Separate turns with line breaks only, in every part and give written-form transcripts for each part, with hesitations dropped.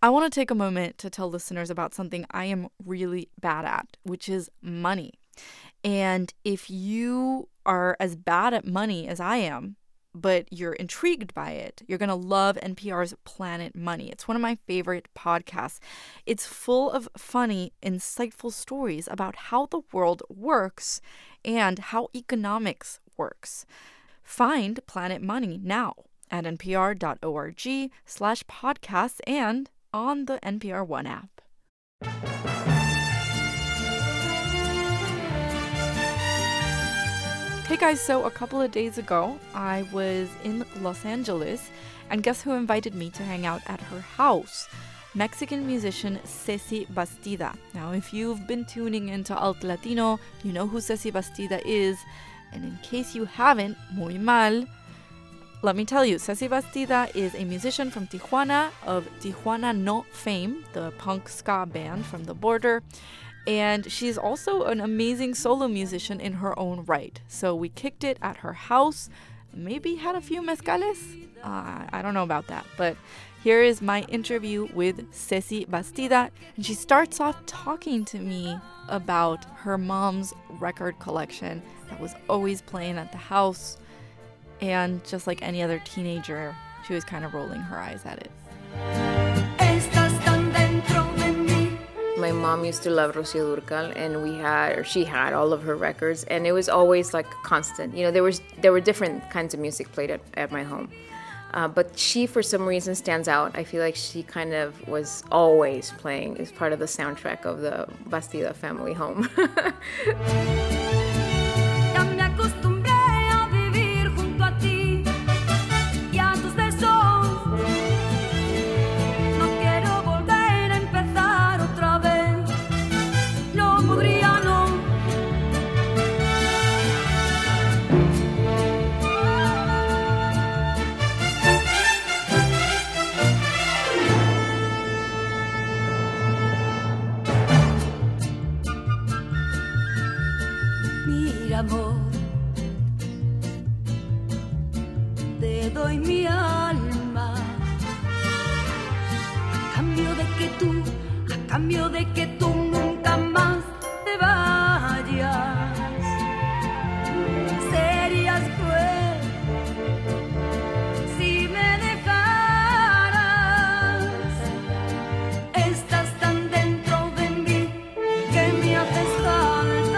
I want to take a moment to tell listeners about something I am really bad at, which is money. And if you are as bad at money as I am, but you're intrigued by it, you're going to love NPR's Planet Money. It's one of my favorite podcasts. It's full of funny, insightful stories about how the world works and how economics works. Find Planet Money now at npr.org/podcasts and on the NPR One app. Hey guys, so a couple of days ago, I was in Los Angeles, and guess who invited me to hang out at her house? Mexican musician Ceci Bastida. Now, if you've been tuning into Alt Latino, you know who Ceci Bastida is, and in case you haven't, muy mal, let me tell you, Ceci Bastida is a musician from Tijuana of Tijuana No fame, the punk ska band from the border. And she's also an amazing solo musician in her own right. So we kicked it at her house, maybe had a few mezcales. I don't know about that. But here is my interview with Ceci Bastida. And she starts off talking to me about her mom's record collection that was always playing at the house. And just like any other teenager, she was kind of rolling her eyes at it.
My mom used to love Rocío Dúrcal, and she had all of her records, and it was always like constant. You know, there were different kinds of music played at my home. But she, for some reason, stands out. I feel like she kind of was always playing as part of the soundtrack of the Bastida family home.
Amor, te doy mi alma a cambio de que tú nunca más te vayas. Serías cruel si me dejaras. Estás tan dentro de mí que me haces falta.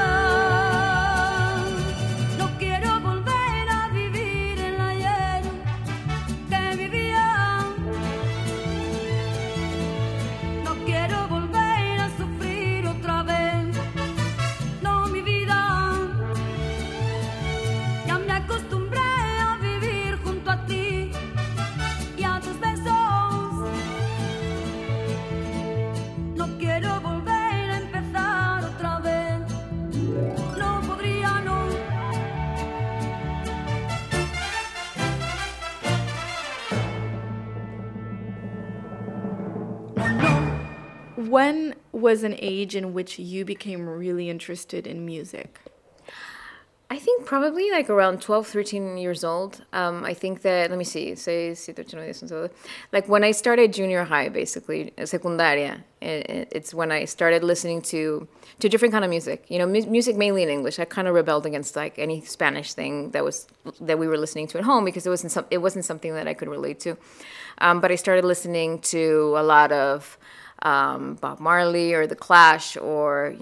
When was an age in which you became really interested in music?
I think probably like around 12, 13 years old. I think that, let me see, like when I started junior high, basically, secundaria, it's when I started listening to different kind of music. You know, music mainly in English. I kind of rebelled against like any Spanish thing that we were listening to at home because it wasn't something that I could relate to. But I started listening to a lot of Bob Marley or The Clash or,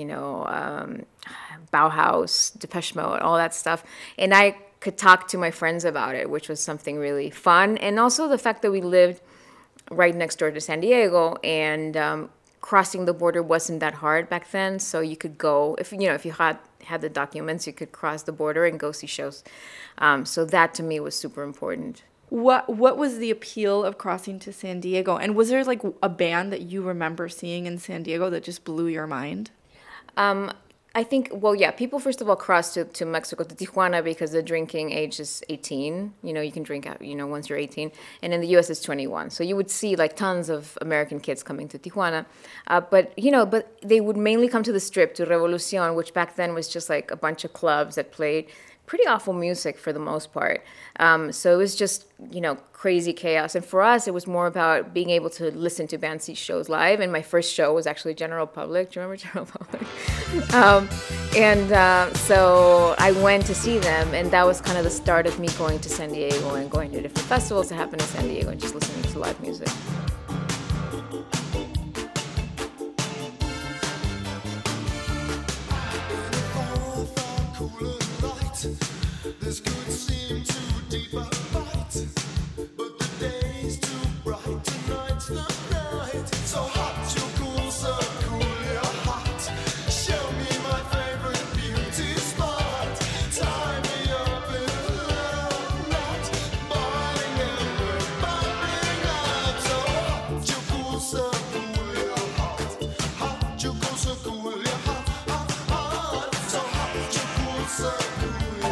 Bauhaus, Depeche Mode, all that stuff. And I could talk to my friends about it, which was something really fun. And also the fact that we lived right next door to San Diego and crossing the border wasn't that hard back then. So you could go, if you had the documents, you could cross the border and go see shows. So that to me was super important.
What was the appeal of crossing to San Diego? And was there like a band that you remember seeing in San Diego that just blew your mind?
I think, people first of all cross to Mexico, to Tijuana, because the drinking age is 18. You can drink out, once you're 18. And in the U.S. it's 21. So you would see like tons of American kids coming to Tijuana. But they would mainly come to the Strip, to Revolucion, which back then was just like a bunch of clubs that played pretty awful music for the most part. So it was just, crazy chaos. And for us, it was more about being able to listen to band see shows live. And my first show was actually General Public. Do you remember General Public? So I went to see them, and that was kind of the start of me going to San Diego and going to different festivals that happened in San Diego and just listening to live music.
This could seem too deep a fight, but the day's too bright, tonight's the night. So hot, you cool, so cool, you're hot. Show me my favorite beauty spot. Tie me up in a love knot, boiling and we're bubbling up. So hot, you cool, so cool, you're hot. Hot, you cool, so cool, you're hot, hot, hot. So hot, you cool, so cool.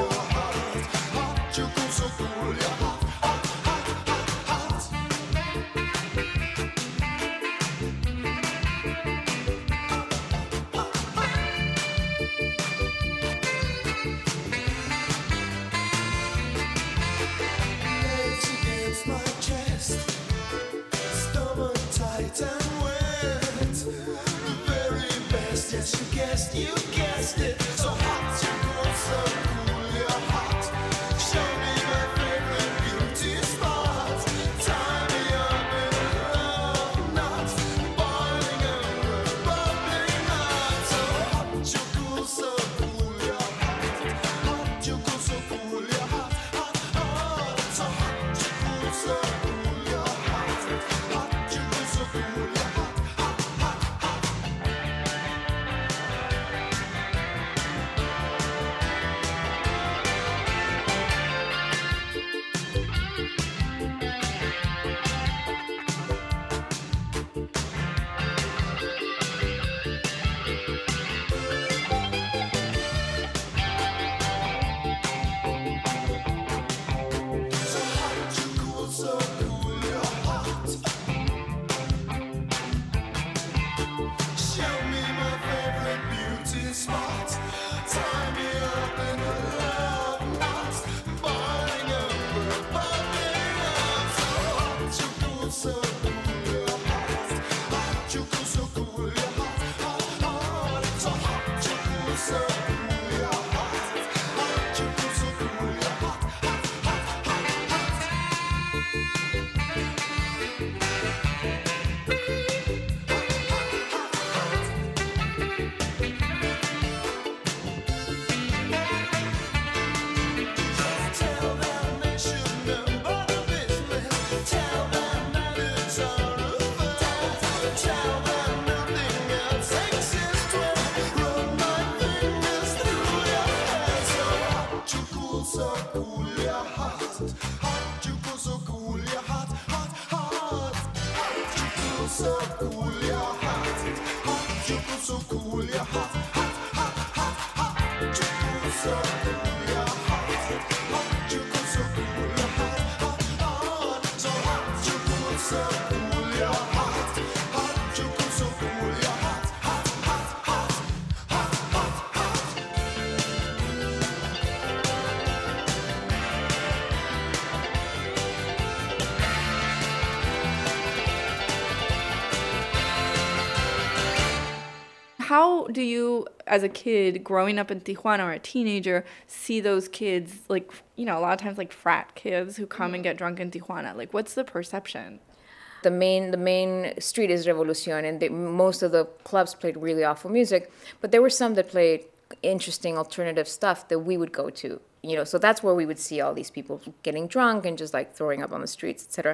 You guessed it. So hot, you cool, so cool, you're hot. Show me my favorite beauty spots. Tie me up in a love knot, boiling and we're bubbling hot. So hot, you cool, so cool, you're hot. Hot, you cool, so cool, you're hot, hot, hot. So hot, you cool, so cool, you're hot. Hot, you cool, so cool, you're hot.
How do you, as a kid growing up in Tijuana or a teenager, see those kids, like, a lot of times like frat kids who come and get drunk in Tijuana? Like, what's the perception?
The main street is Revolucion, and most of the clubs played really awful music, but there were some that played interesting alternative stuff that we would go to. So that's where we would see all these people getting drunk and just like throwing up on the streets, etc.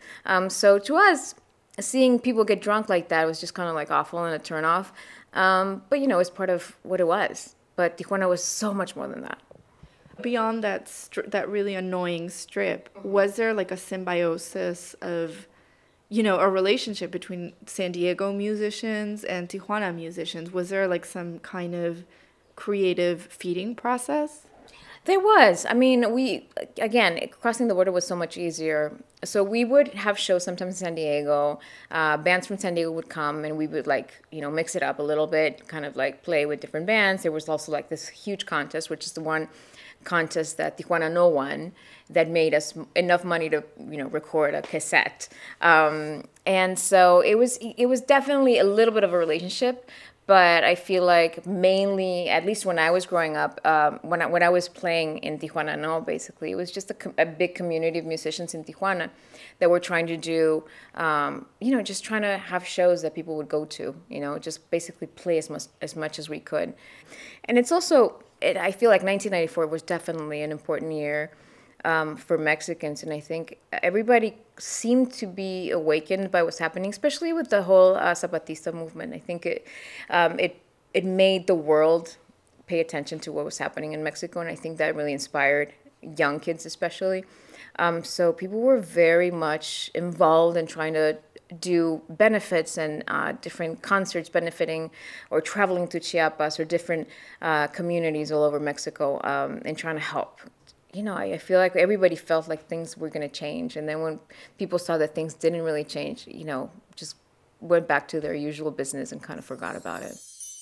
So to us, seeing people get drunk like that was just kind of like awful and a turnoff. But it's part of what it was. But Tijuana was so much more than that.
Beyond that really annoying strip, was there like a symbiosis of, a relationship between San Diego musicians and Tijuana musicians? Was there like some kind of creative feeding process?
There was. I mean, again, crossing the border was so much easier. So we would have shows sometimes in San Diego. Bands from San Diego would come and we would mix it up a little bit, kind of like play with different bands. There was also like this huge contest, which is the one contest that Tijuana No won that made us enough money to, record a cassette. And so it was definitely a little bit of a relationship. But I feel like mainly, at least when I was growing up, when I was playing in Tijuana No, basically, it was just a big community of musicians in Tijuana that were trying to do, just trying to have shows that people would go to, just basically play as much as we could. And it's also, I feel like 1994 was definitely an important year for Mexicans, and I think everybody seemed to be awakened by what's happening, especially with the whole Zapatista movement. I think it made the world pay attention to what was happening in Mexico, and I think that really inspired young kids especially. So people were very much involved in trying to do benefits and different concerts benefiting or traveling to Chiapas or different communities all over Mexico and trying to help. I feel like everybody felt like things were going to change. And then when people saw that things didn't really change, just went back to their usual business and kind of forgot about it.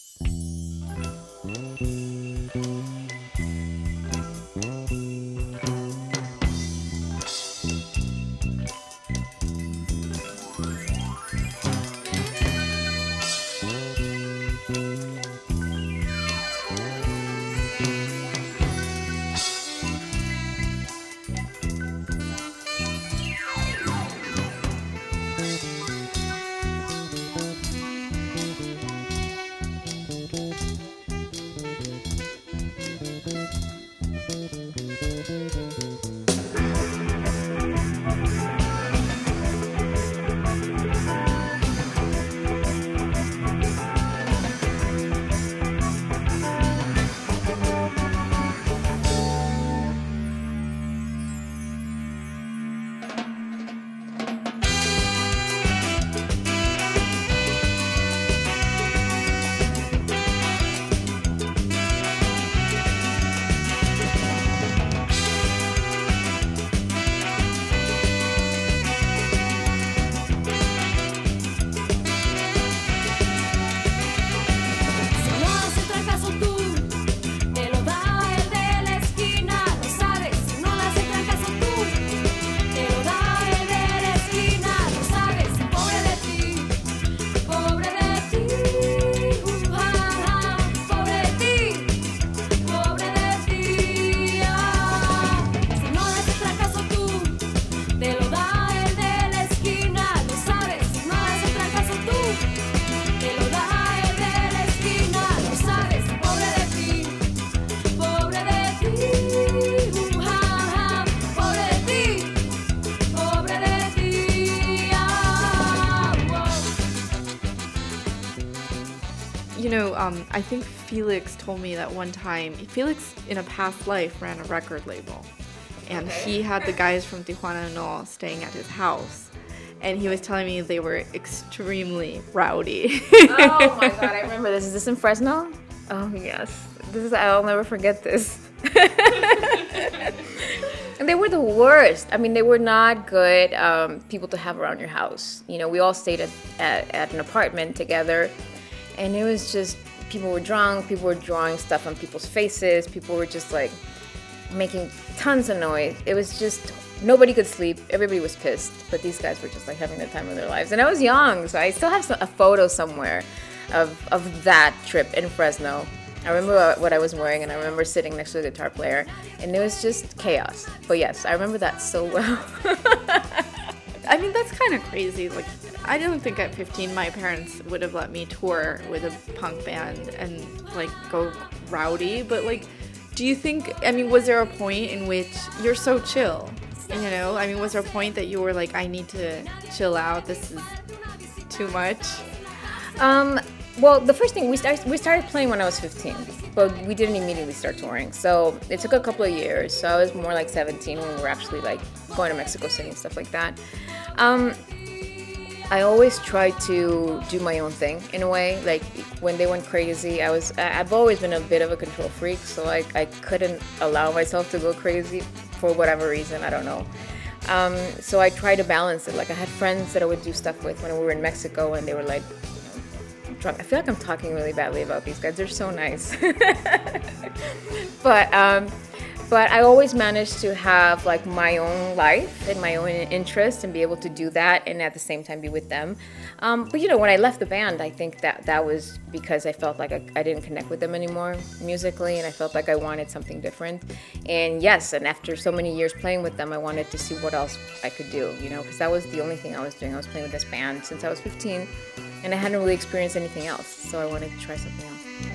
I think Felix told me that one time, Felix in a past life ran a record label, and he had the guys from Tijuana No staying at his house, and he was telling me they were extremely rowdy.
Oh my God, I remember this. Is this in Fresno? Oh yes, I'll never forget this. And they were the worst. I mean, they were not good people to have around your house. We all stayed at an apartment together, and it was just, people were drunk, people were drawing stuff on people's faces, people were just like making tons of noise. It was just, nobody could sleep, everybody was pissed, but these guys were just like having the time of their lives. And I was young, so I still have a photo somewhere of that trip in Fresno. I remember what I was wearing, and I remember sitting next to the guitar player, and it was just chaos. But yes, I remember that so well.
I mean, that's kind of crazy. Like, I don't think at 15 my parents would have let me tour with a punk band and like go rowdy. But like, do you think, I mean, was there a point in which you're so chill? I mean, was there a point that you were like, I need to chill out, this is too much?
Well, the first thing, we started playing when I was 15, but we didn't immediately start touring. So it took a couple of years. So I was more like 17 when we were actually like going to Mexico City and stuff like that. I always tried to do my own thing in a way. Like when they went crazy, I've always been a bit of a control freak, so I couldn't allow myself to go crazy for whatever reason, I don't know. So I try to balance it. Like, I had friends that I would do stuff with when we were in Mexico, and they were like, drunk. I feel like I'm talking really badly about these guys. They're so nice. But I always managed to have like my own life and my own interests and be able to do that and at the same time be with them. But you know, when I left the band, I think that was because I felt like I didn't connect with them anymore musically, and I felt like I wanted something different. And yes, and after so many years playing with them, I wanted to see what else I could do, you know, because that was the only thing I was doing. I was playing with this band since I was 15, and I hadn't really experienced anything else, so I wanted to try something else.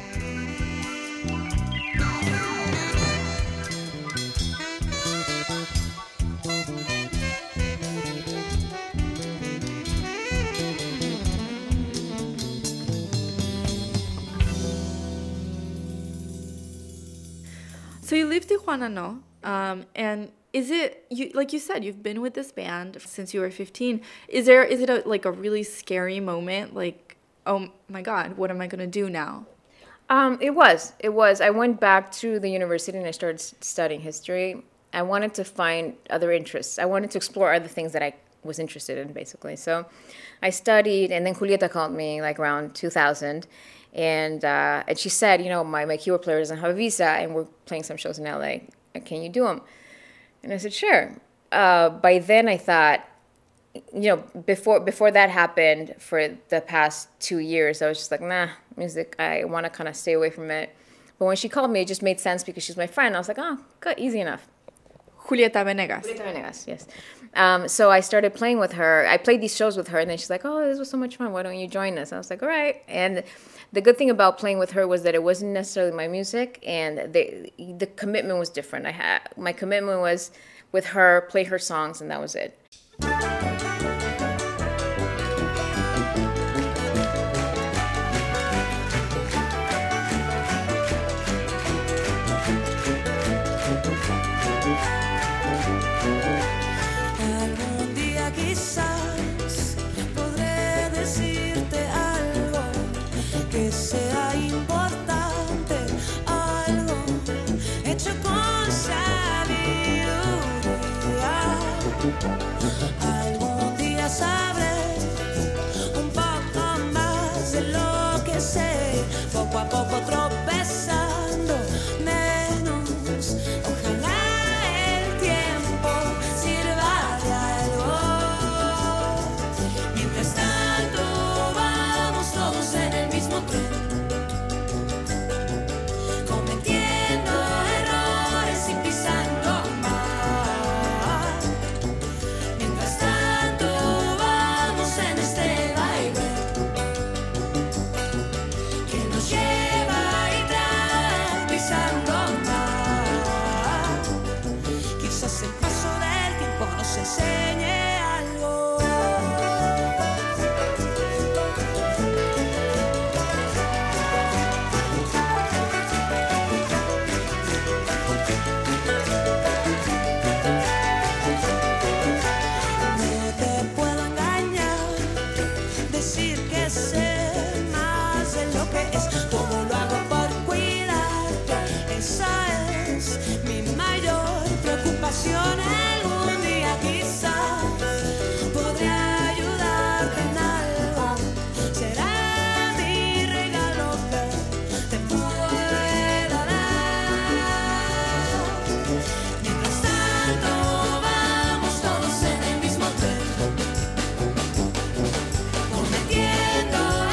So you leave Tijuana, no? And is it, you, like you said, you've been with this band since you were 15. Is it a really scary moment? Like, oh my God, what am I going to do now?
It was. I went back to the university and I started studying history. I wanted to find other interests. I wanted to explore other things that I was interested in, basically. So I studied, and then Julieta called me like around 2000. And she said, you know, my keyboard player doesn't have a visa, and we're playing some shows in LA. Can you do them? And I said, sure. By then I thought, you know, before that happened, for the past 2 years, I was just like, nah, music, I want to kind of stay away from it. But when she called me, it just made sense because she's my friend. I was like, oh, good, easy enough.
Julieta Venegas.
Julieta Venegas, yes. So I started playing with her. I played these shows with her, and then she's like, oh, this was so much fun. Why don't you join us? I was like, all right. And the good thing about playing with her was that it wasn't necessarily my music, and the commitment was different. My commitment was with her, play her songs, and that was it.
Algún día quizás podré decirte algo que sea importante, algo hecho con sabiduría. Algún día sabré un poco más de lo que sé, poco a poco tropezando menos. Ojalá el tiempo sirva de algo. Mientras tanto vamos todos en el mismo tren, cometiendo errores y pisando mal. Mientras tanto vamos en este baile que nos lleva y trae pisando mal. Quizás el paso del tiempo nos enseñe algo. No te puedo engañar, decir que sé más de lo que es. Todo lo hago por cuidarte, esa es mi mayor preocupación. Algún día quizás podré ayudarte en algo. Será mi regalo que te pueda dar. Mientras tanto vamos todos en el mismo tren, cometiendo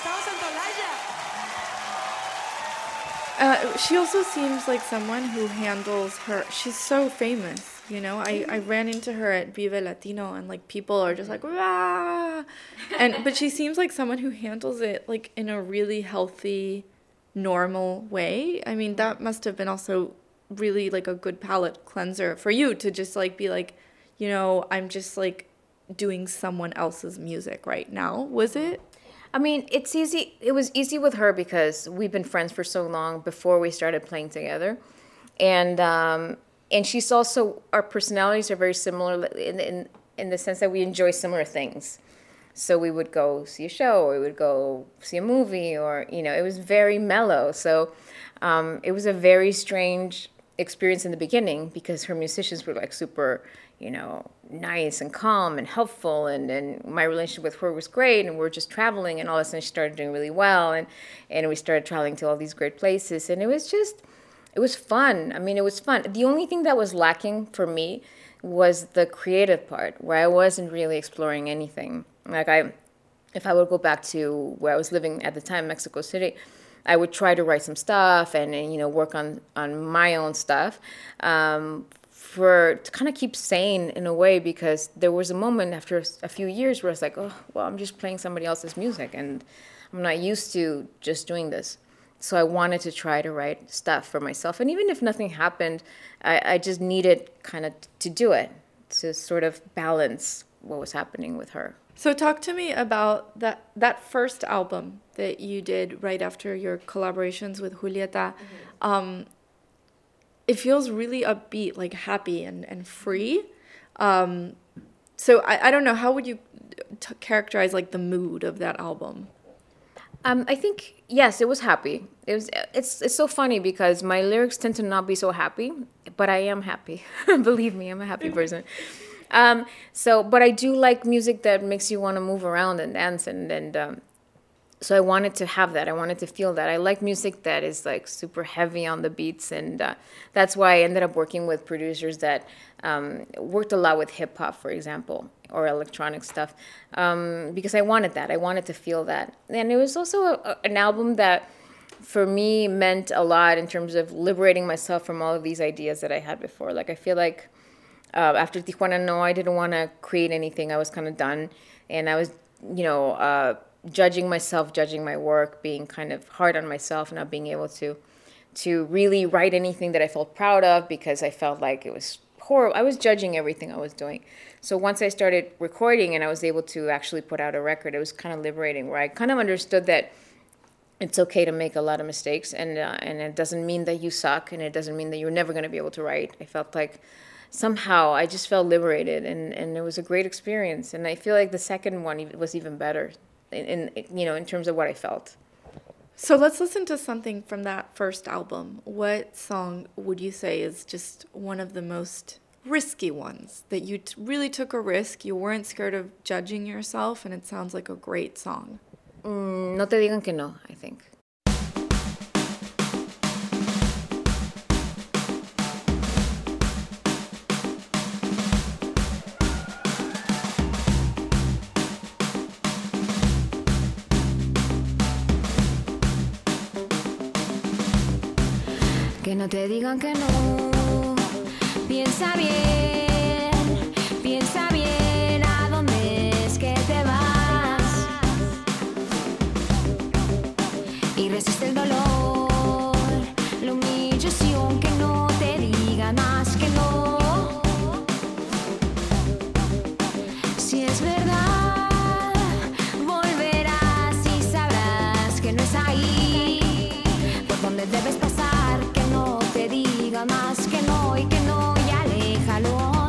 She also seems like someone who handles her. She's so famous, you know. I ran into her at Vive Latino, and like people are just like, "Rah!" But she seems like someone who handles it like in a really healthy, normal way. I mean, that must have been also really like a good palate cleanser for you to just like be like, you know, I'm just like doing someone else's music right now. Was it?
I mean, it's easy. It was easy with her because we've been friends for so long before we started playing together, and she's also, our personalities are very similar in the sense that we enjoy similar things. So we would go see a show, or we would go see a movie, or you know, it was very mellow. So it was a very strange experience in the beginning because her musicians were like super, you know, nice and calm and helpful, and my relationship with her was great, and we were just traveling, and all of a sudden she started doing really well, and we started traveling to all these great places, and it was fun. I mean, it was fun. The only thing that was lacking for me was the creative part, where I wasn't really exploring anything. Like if I would go back to where I was living at the time, Mexico City, I would try to write some stuff and you know, work on my own stuff, to kind of keep sane in a way, because there was a moment after a few years where I was like, oh, well, I'm just playing somebody else's music and I'm not used to just doing this. So I wanted to try to write stuff for myself. And even if nothing happened, I just needed kind of to do it, to sort of balance what was happening with her.
So talk to me about that first album that you did right after your collaborations with Julieta. It feels really upbeat, like happy and free. So I don't know, how would you characterize like the mood of that album?
I think, yes, it was happy. It's so funny because my lyrics tend to not be so happy, but I am happy. Believe me, I'm a happy person. But I do like music that makes you want to move around and dance, and so I wanted to have that. I wanted to feel that. I like music that is like super heavy on the beats, and that's why I ended up working with producers that worked a lot with hip hop, for example, or electronic stuff, because I wanted that. I wanted to feel that. And it was also an album that, for me, meant a lot in terms of liberating myself from all of these ideas that I had before. Like, I feel like after Tijuana No, I didn't want to create anything. I was kind of done, and I was, judging myself, judging my work, being kind of hard on myself, not being able to really write anything that I felt proud of, because I felt like it was horrible. I was judging everything I was doing. So once I started recording and I was able to actually put out a record, it was kind of liberating, where I kind of understood that it's okay to make a lot of mistakes, and it doesn't mean that you suck, and it doesn't mean that you're never going to be able to write. I felt like somehow I just felt liberated, and it was a great experience. And I feel like the second one was even better in terms of what I felt.
So let's listen to something from that first album. What song would you say is just one of the most risky ones, that you really took a risk, you weren't scared of judging yourself, and it sounds like a great song?
No te digan que no, I think.
Que no te digan que no. Piensa bien a dónde es que te vas. Y resiste el dolor, la humillación, que no te digan más que no. Si es verdad, volverás y sabrás que no es ahí por donde debes pasar. Más que no, y aléjalo.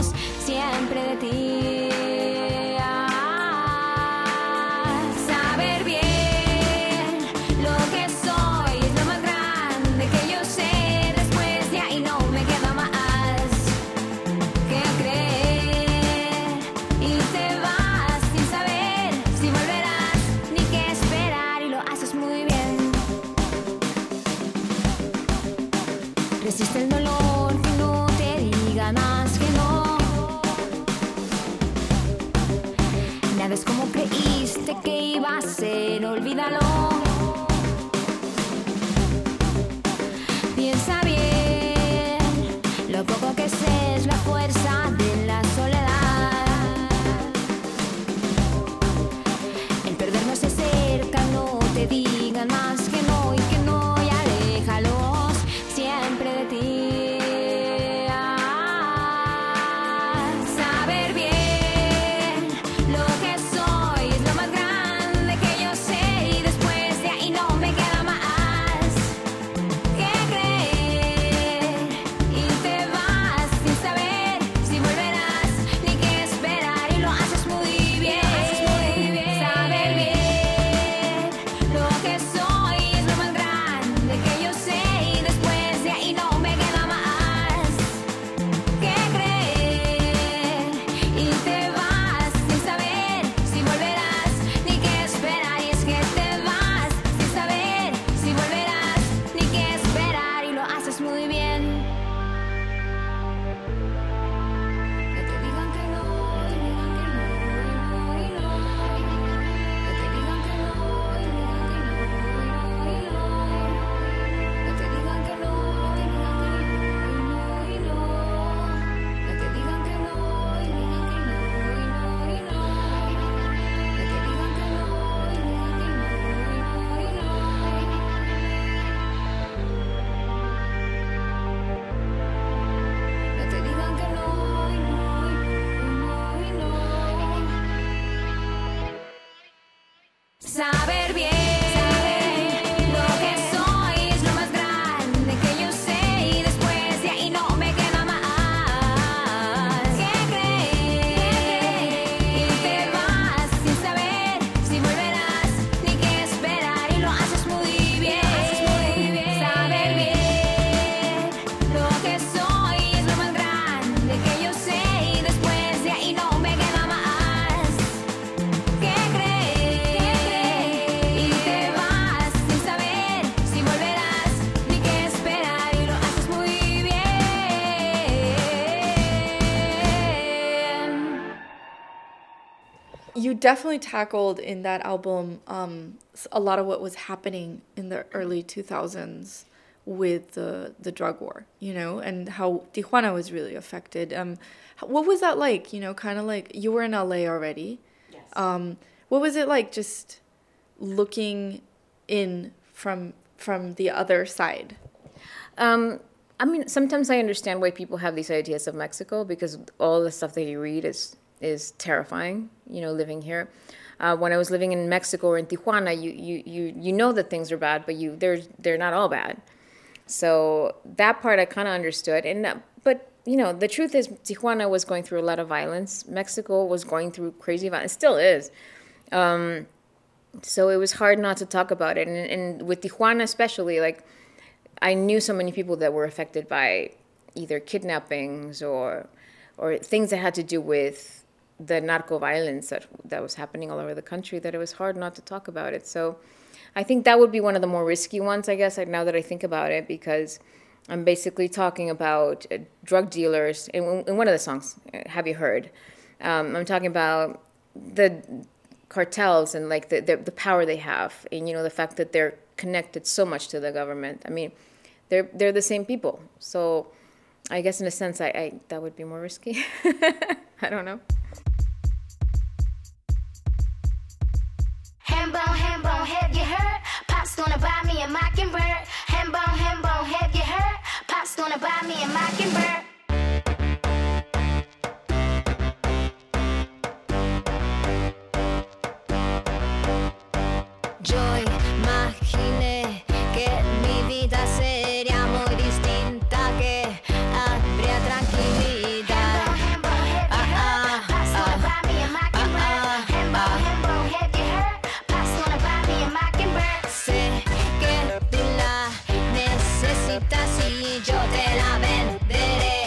dijiste que iba a ser, olvídalo. Piensa bien, lo poco que sé es la fuerza de la soledad. El perdernos se cerca, no te digan más que no y que no, y aléjalos siempre de ti. Saber bien lo que soy es lo más grande que yo sé, y después de ahí no me queda más que creer. Y te vas sin saber si volverás ni qué esperar, y lo haces muy bien. Saber bien lo que soy es lo más grande que yo sé, y después de ahí no me queda más que creer. Y te vas sin saber si volverás ni qué esperar, y es que te vas sin saber si volverás ni qué esperar, y lo haces muy bien. Que te digan que no, que digan que no, y no, que te digan que no, que digan que no, que te digan que no, y no, que te digan que no, y digan que no, y no, que te digan que no, y digan que no, y que te digan que no, y no. Saber bien lo que soy es lo más grande que yo sé, y después de ahí no me queda más que creer. Y te vas sin saber si volverás ni qué esperar, y lo haces muy bien. Saber bien lo que soy es lo más grande que yo sé, y después de ahí no me queda más que creer. Y te vas sin saber si volverás ni qué esperar, y lo haces muy bien.
You definitely tackled in that album a lot of what was happening in the early 2000s with the drug war, you know, and how Tijuana was really affected. What was that like, you know, kind of like you were in LA already? Yes. What was it like just looking in from the other side?
I mean, sometimes I understand why people have these ideas of Mexico, because all the stuff that you read is terrifying, you know, living here. When I was living in Mexico or in Tijuana, you know that things are bad, but they're not all bad. So that part I kind of understood. But you know, the truth is Tijuana was going through a lot of violence. Mexico was going through crazy violence. It still is. So it was hard not to talk about it. And with Tijuana especially, like, I knew so many people that were affected by either kidnappings or things that had to do with the narco violence that was happening all over the country, that it was hard not to talk about it. So I think that would be one of the more risky ones, I guess, now that I think about it, because I'm basically talking about drug dealers. In one of the songs, Have You Heard? I'm talking about the cartels and like the power they have, and you know, the fact that they're connected so much to the government. I mean, they're the same people. So I guess in a sense, I that would be more risky. I don't know.
Hambone, have you heard? Pop's gonna buy me a Mockingbird. Hambone, have you heard? Pop's gonna buy me a Mockingbird. Yo imaginé que mi vida sería muy distinta, que habría tranquilidad. Pop's gonna buy me a Mockingbird. Hambone, have you heard? Pop's gonna buy me a Mockingbird. Sé que tú la necesitas y yo te la venderé.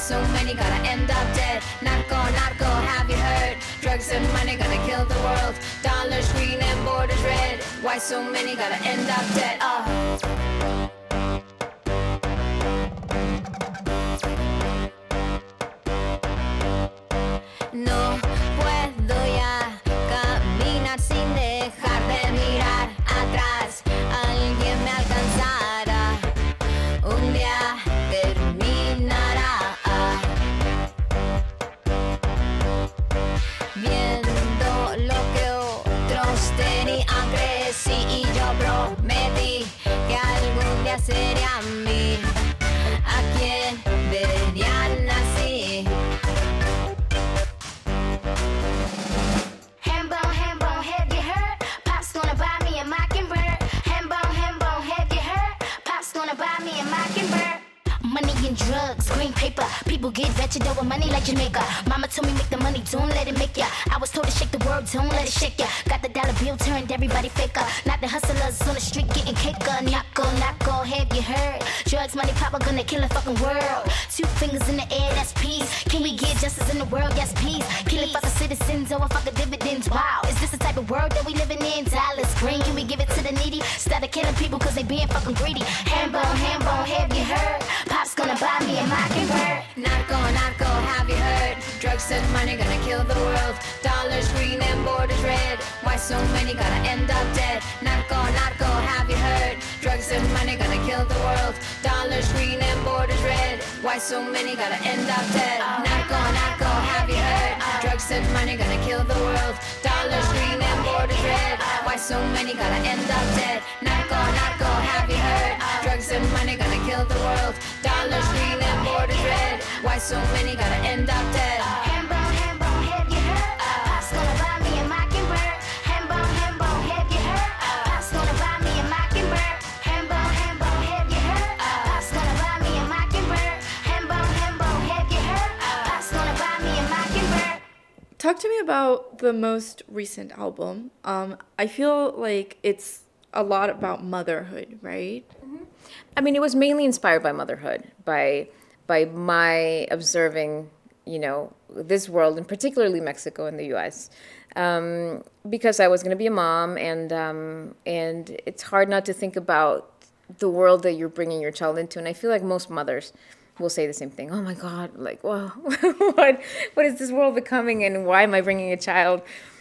so many gotta end up dead? Narco, narco, have you heard? Drugs and money gonna kill the world. Dollars green and borders red. Why so many gotta end up dead? No puedo ya caminar sin dejar de mirar atrás. Alguien me alcanzará, un día terminará. Viendo lo que otros tenían, crecí y yo prometí que algún día sería a mí a quien verían así. Hambone, have you heard? Pop's gonna buy me a mockingbird. Hambone, have you heard? Pop's gonna buy me a mockingbird. Money and drugs, green paper. People get wretched over money like Jamaica. Mama told me make the money, don't let it make ya. I was told to shake the world, don't let it shake ya. Got the dollar bill, turned everybody faker. Not the hustlers on the street getting caker. Narco, have you heard? Drugs, money, papa gonna kill the fucking world. 2 fingers in the air, that's peace. Can we get justice in the world? Yes, please. Killing fucking citizens over fucking dividends. Wow, is this the type of world that we living in? Dollars green, can we give it to the needy? Instead of killing people cause they being fucking greedy. Hambone, have you heard? Pop's gonna buy me a mockingbird. Narco, have you heard? Drugs and money gonna kill the world. Dollars green and borders red. Why so many gotta end up dead? Narco, have you heard? Drugs and money gonna kill the world. Dollars green and borders red. Why so many gotta end up dead? Narco, have you heard? Drugs and money gonna kill the world. Dollars green and borders red. Why so many gotta end up dead? Narco, have you heard? Drugs and money gonna kill the world. Dollars green and borders red. Why so many gotta end up dead? Hambone, have you heard? Pop's gonna buy me a mockingbird. Hambone, have you heard? Pop's gonna buy me a mockingbird. Hambone, have you heard? Pop's gonna buy me a mockingbird. Hambone, have you heard? Pop's gonna buy me a mockingbird.
Talk to me about the most recent album. I feel like it's a lot about motherhood, right?
I mean, it was mainly inspired by motherhood, by my observing, you know, this world, and particularly Mexico and the U.S., because I was going to be a mom, and it's hard not to think about the world that you're bringing your child into. And I feel like most mothers will say the same thing. Oh my God, like, wow, what is this world becoming, and why am I bringing a child?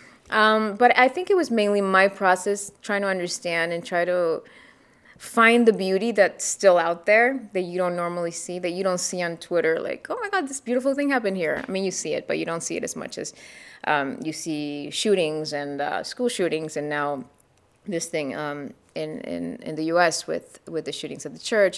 But I think it was mainly my process, trying to understand and try to find the beauty that's still out there that you don't normally see, that you don't see on Twitter. Like, oh my God, this beautiful thing happened here. I mean, you see it, but you don't see it as much as you see shootings and school shootings, and now this thing in the U.S. with the shootings at the church.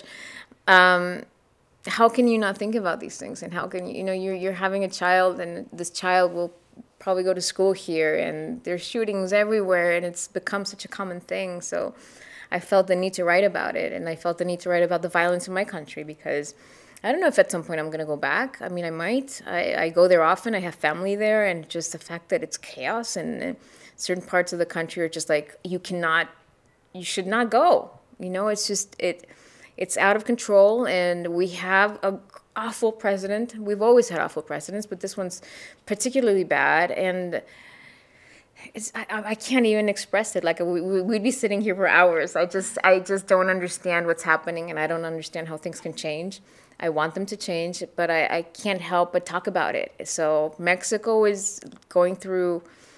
How can you not think about these things? And how can you know you're having a child, and this child will probably go to school here, and there's shootings everywhere, and it's become such a common thing. So I felt the need to write about it, and I felt the need to write about the violence in my country, because I don't know if at some point I'm going to go back. I mean, I might. I go there often. I have family there, and just the fact that it's chaos, and certain parts of the country are just like, you should not go. You know, it's just, it's out of control, and we have a awful president. We've always had awful presidents, but this one's particularly bad, and I can't even express it. Like, we'd be sitting here for hours. I just don't understand what's happening, and I don't understand how things can change. I want them to change, but I can't help but talk about it. So Mexico is going through,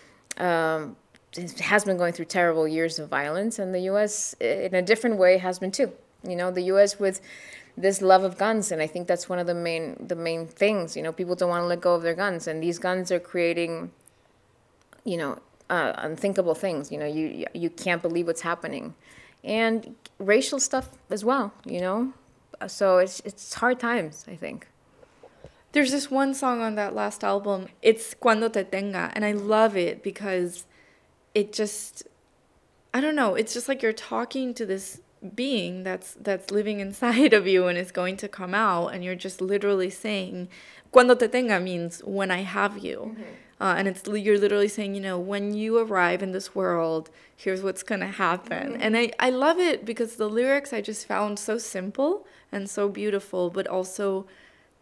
has been going through terrible years of violence, and the U.S. in a different way has been too. You know, the U.S. with this love of guns, and I think that's one of the main things. You know, people don't want to let go of their guns, and these guns are creating, you know, unthinkable things. You know, you can't believe what's happening, and racial stuff as well. You know, so it's hard times, I think.
There's this one song on that last album. It's Cuando Te Tenga, and I love it because it just, I don't know, it's just like you're talking to this being that's living inside of you and is going to come out, and you're just literally saying, Cuando Te Tenga means when I have you. Mm-hmm. And you're literally saying, you know, when you arrive in this world, here's what's going to happen. Mm-hmm. And I love it because the lyrics I just found so simple and so beautiful, but also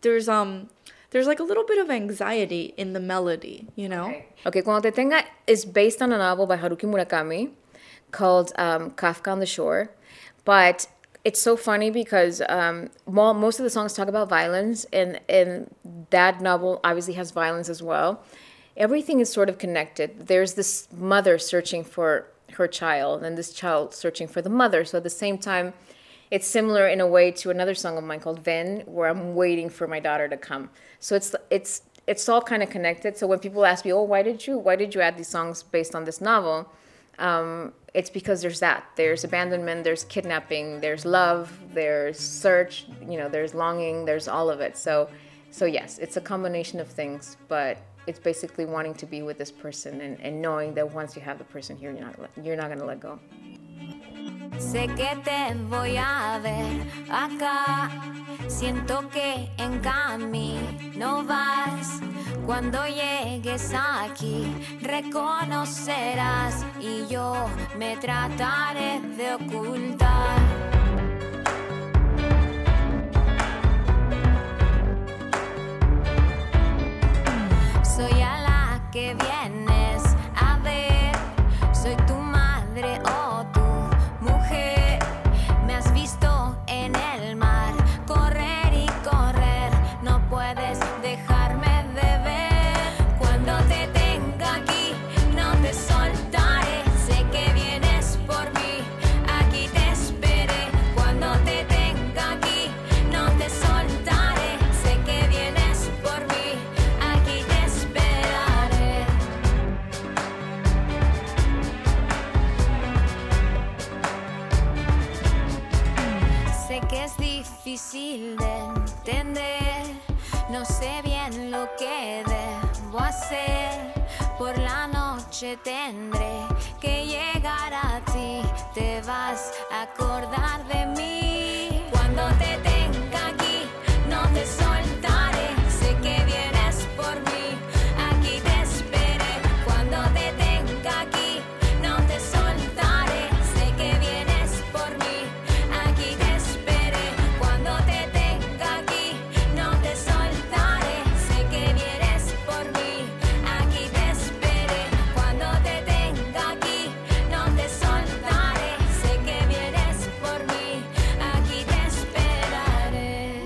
there's like a little bit of anxiety in the melody, you know?
Okay, Cuando Te Tenga is based on a novel by Haruki Murakami called Kafka on the Shore. But it's so funny because most of the songs talk about violence, and that novel obviously has violence as well. Everything is sort of connected. There's this mother searching for her child, and this child searching for the mother. So at the same time, it's similar in a way to another song of mine called Ven, where I'm waiting for my daughter to come. So it's all kind of connected. So when people ask me, oh, why did you add these songs based on this novel? It's because there's abandonment, there's kidnapping, there's love, there's search, there's longing, there's all of it. So yes, it's a combination of things, but it's basically wanting to be with this person and knowing that once you have the person here, you're not going to let go.
Sé que te voy a ver acá. Siento que en camino vas. Cuando llegues aquí, reconocerás y yo me trataré de ocultar. Soy a la que vienes a ver. Soy tu madre o tu mujer. Me has visto en el mar correr y correr. No puedes dejarme de ver. Cuando te tenga aquí, no te soltaré. Sé que vienes por mí, aquí te esperé. Cuando te tenga aquí, no te soltaré. Sé que vienes por mí, aquí te esperaré. Sé que es difícil de entender, no sé bien lo que debo hacer. Por la noche tendré que llegar a ti, te vas a acordar de mí. Cuando te tenga aquí, no te soltaré. Sé que vienes por mí, aquí te esperé. Cuando te tenga aquí, no te soltaré. Sé que vienes por mí, aquí te esperé. Cuando te tenga aquí, no te soltaré. Sé que vienes por mí, aquí te esperé. Cuando te tenga aquí, no te soltaré. Sé que vienes por mí, aquí te esperaré.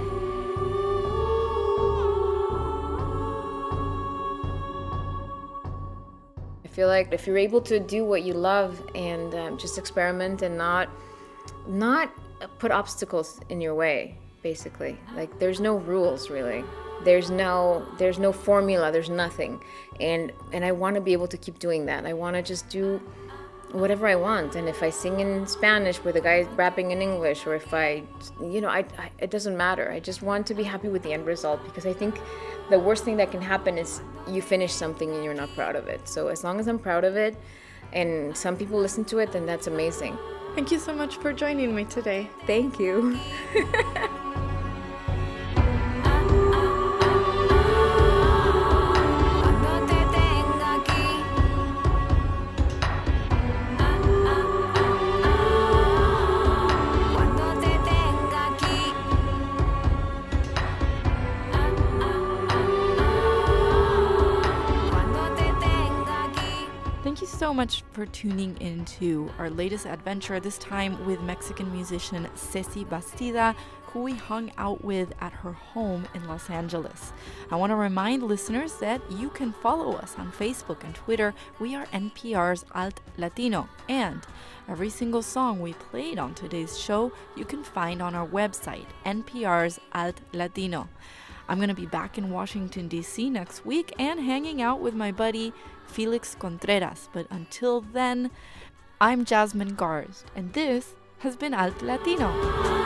I feel like if you're able to do what you love and just experiment and not put obstacles in your way, basically. Like there's no rules really. There's no formula. There's nothing. And I want to be able to keep doing that. I want to just do whatever I want. And if I sing in Spanish with a guy rapping in English, or if it doesn't matter. I just want to be happy with the end result, because I think the worst thing that can happen is you finish something and you're not proud of it. So as long as I'm proud of it and some people listen to it, then that's amazing.
Thank you so much for joining me today.
Thank you.
Cuando te tenga aquí, cuando te tenga aquí, cuando te tenga aquí.
Thank you so much for tuning into our latest adventure, this time with Mexican musician Ceci Bastida, who we hung out with at her home in Los Angeles. I want to remind listeners that you can follow us on Facebook and Twitter. We are NPR's Alt Latino, and every single song we played on today's show you can find on our website, NPR's Alt Latino. I'm going to be back in Washington, D.C. next week and hanging out with my buddy Felix Contreras. But until then, I'm Jasmine Garst, and this has been Alt Latino.